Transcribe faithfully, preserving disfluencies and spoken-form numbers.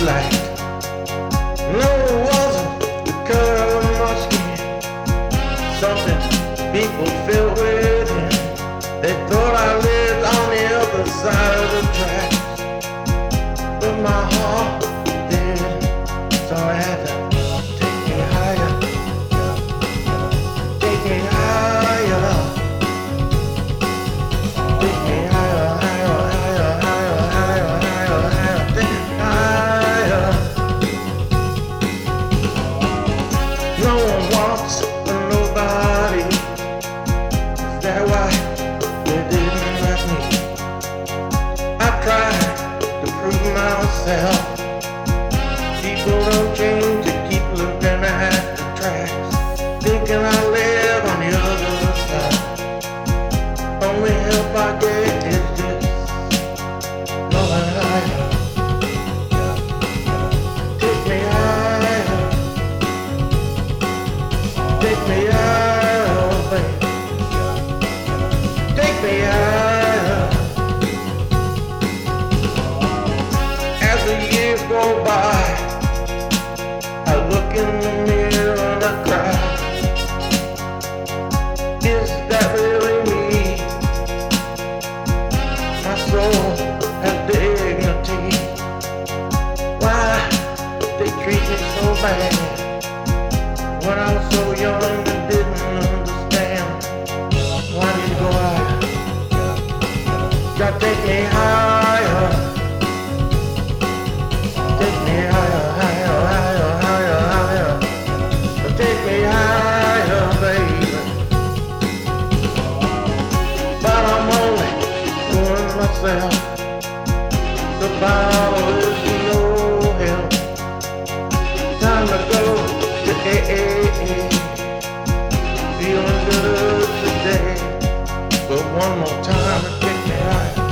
light. No, it wasn't the color of my skin. Something people feel within. They thought I lived on the other side of the tracks, but my heart did, so I had to take me higher, take me higher, take me higher, higher, higher, higher, higher, higher, higher, take me higher. No one wants for nobody. Is that why they didn't let me? I tried to prove myself. People don't change, they keep looking at the tracks, thinking I live on the other side. Only help I get is just going higher. Take me higher, take me higher, baby. Take me higher. As the years go by, I look in the mirror and I cry. Is that really me? My soul has dignity. Why they treat me so bad? When I was so young and didn't understand. Why did you go higher? Gotta take me higher. Take me higher, higher, higher, higher, higher. Take me higher, baby. But I'm only fooling myself. The bottle is no help. Time to go to A A A. Feeling good today, but one more time to take me higher.